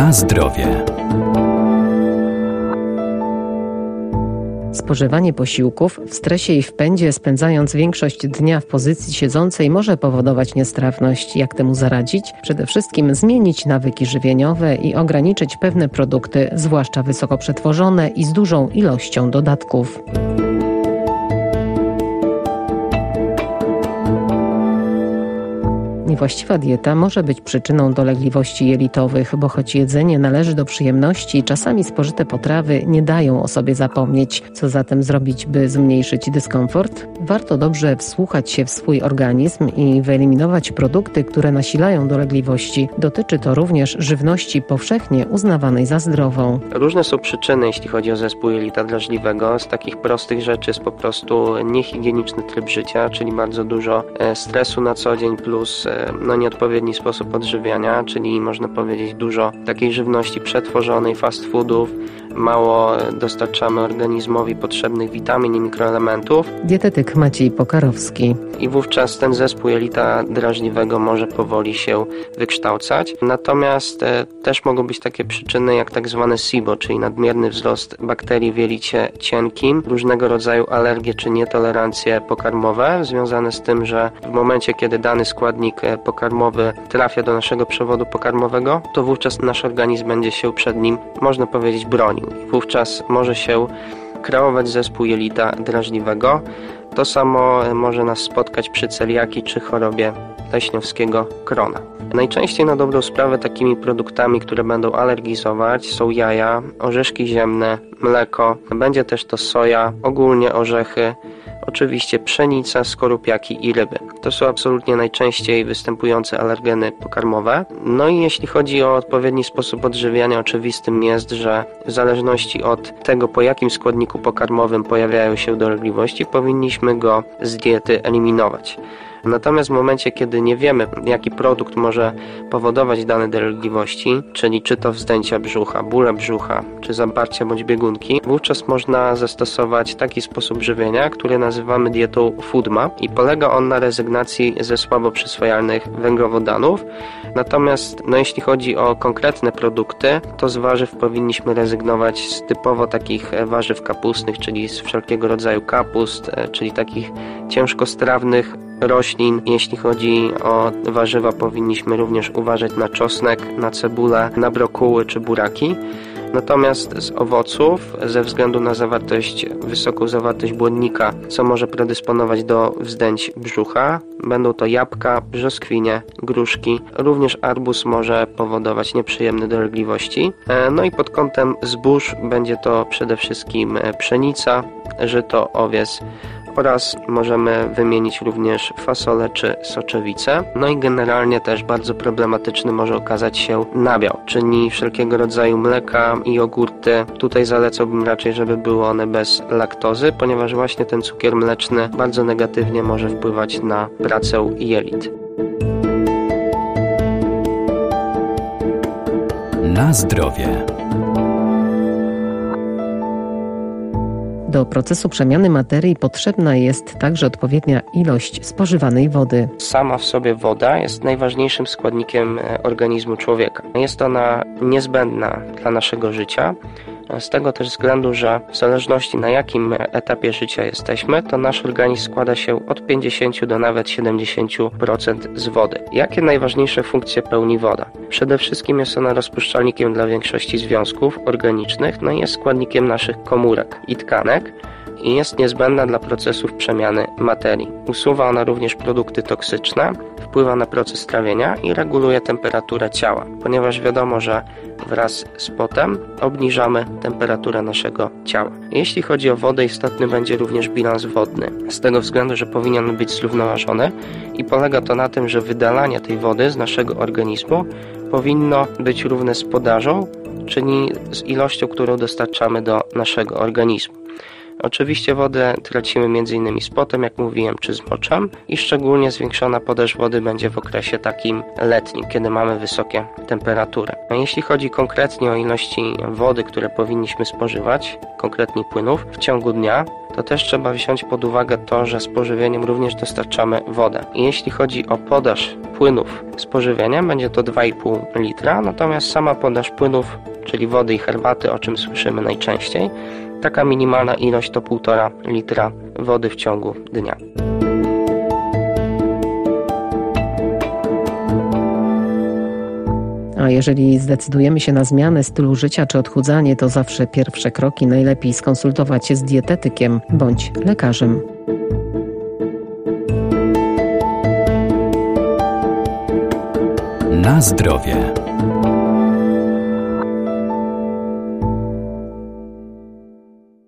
Na zdrowie. Spożywanie posiłków w stresie i w pędzie, spędzając większość dnia w pozycji siedzącej, może powodować niestrawność. Jak temu zaradzić? Przede wszystkim zmienić nawyki żywieniowe i ograniczyć pewne produkty, zwłaszcza wysoko przetworzone i z dużą ilością dodatków. Niewłaściwa dieta może być przyczyną dolegliwości jelitowych, bo choć jedzenie należy do przyjemności, czasami spożyte potrawy nie dają o sobie zapomnieć. Co zatem zrobić, by zmniejszyć dyskomfort? Warto dobrze wsłuchać się w swój organizm i wyeliminować produkty, które nasilają dolegliwości. Dotyczy to również żywności powszechnie uznawanej za zdrową. Różne są przyczyny, jeśli chodzi o zespół jelita drażliwego. Z takich prostych rzeczy jest po prostu niehigieniczny tryb życia, czyli bardzo dużo stresu na co dzień plus nieodpowiedni sposób odżywiania, czyli można powiedzieć dużo takiej żywności przetworzonej, fast foodów, mało dostarczamy organizmowi potrzebnych witamin i mikroelementów. Dietetyk Maciej Pokarowski. I wówczas ten zespół jelita drażliwego może powoli się wykształcać. Natomiast też mogą być takie przyczyny jak tak zwane SIBO, czyli nadmierny wzrost bakterii w jelicie cienkim, różnego rodzaju alergie czy nietolerancje pokarmowe, związane z tym, że w momencie, kiedy dany składnik pokarmowy trafia do naszego przewodu pokarmowego, to wówczas nasz organizm będzie się przed nim, można powiedzieć, bronił. I wówczas może się kreować zespół jelita drażliwego. To samo może nas spotkać przy celiakii czy chorobie leśniowskiego krona. Najczęściej na dobrą sprawę takimi produktami, które będą alergizować, są jaja, orzeszki ziemne, mleko, będzie też to soja, ogólnie orzechy, oczywiście pszenica, skorupiaki i ryby. To są absolutnie najczęściej występujące alergeny pokarmowe. No i jeśli chodzi o odpowiedni sposób odżywiania, oczywistym jest, że w zależności od tego, po jakim składniku pokarmowym pojawiają się dolegliwości, powinniśmy go z diety eliminować. Natomiast w momencie, kiedy nie wiemy, jaki produkt może powodować dane dolegliwości, czyli czy to wzdęcia brzucha, bóle brzucha, czy zaparcia bądź biegunki, wówczas można zastosować taki sposób żywienia, który nazywamy dietą FODMAP i polega on na rezygnacji ze słabo przyswajalnych węglowodanów. Natomiast jeśli chodzi o konkretne produkty, to z warzyw powinniśmy rezygnować z typowo takich warzyw kapustnych, czyli z wszelkiego rodzaju kapust, czyli takich ciężkostrawnych roślin. Jeśli chodzi o warzywa, powinniśmy również uważać na czosnek, na cebulę, na brokuły czy buraki. Natomiast z owoców, ze względu na wysoką zawartość błonnika, co może predysponować do wzdęć brzucha, będą to jabłka, brzoskwinie, gruszki. Również arbuz może powodować nieprzyjemne dolegliwości. No i pod kątem zbóż będzie to przede wszystkim pszenica, żyto, owies, oraz możemy wymienić również fasolę czy soczewicę. No i generalnie też bardzo problematyczny może okazać się nabiał, czyli wszelkiego rodzaju mleka i jogurty. Tutaj zalecałbym raczej, żeby były one bez laktozy, ponieważ właśnie ten cukier mleczny bardzo negatywnie może wpływać na pracę jelit. Na zdrowie. Do procesu przemiany materii potrzebna jest także odpowiednia ilość spożywanej wody. Sama w sobie woda jest najważniejszym składnikiem organizmu człowieka. Jest ona niezbędna dla naszego życia. Z tego też względu, że w zależności na jakim etapie życia jesteśmy, to nasz organizm składa się od 50 do nawet 70% z wody. Jakie najważniejsze funkcje pełni woda? Przede wszystkim jest ona rozpuszczalnikiem dla większości związków organicznych, i jest składnikiem naszych komórek i tkanek i jest niezbędna dla procesów przemiany materii. Usuwa ona również produkty toksyczne, wpływa na proces trawienia i reguluje temperaturę ciała, ponieważ wiadomo, że wraz z potem obniżamy temperaturę naszego ciała. Jeśli chodzi o wodę, istotny będzie również bilans wodny, z tego względu, że powinien być zrównoważony i polega to na tym, że wydalanie tej wody z naszego organizmu powinno być równe z podażą, czyli z ilością, którą dostarczamy do naszego organizmu. Oczywiście wodę tracimy m.in. z potem, jak mówiłem, czy z moczem i szczególnie zwiększona podaż wody będzie w okresie takim letnim, kiedy mamy wysokie temperatury. Jeśli chodzi konkretnie o ilości wody, które powinniśmy spożywać, konkretnie płynów, w ciągu dnia, to też trzeba wziąć pod uwagę to, że z pożywieniem również dostarczamy wodę. I jeśli chodzi o podaż płynów z pożywieniem, będzie to 2,5 litra, natomiast sama podaż płynów, czyli wody i herbaty, o czym słyszymy najczęściej, taka minimalna ilość to 1,5 litra wody w ciągu dnia. A jeżeli zdecydujemy się na zmianę stylu życia czy odchudzanie, to zawsze pierwsze kroki najlepiej skonsultować się z dietetykiem bądź lekarzem. Na zdrowie.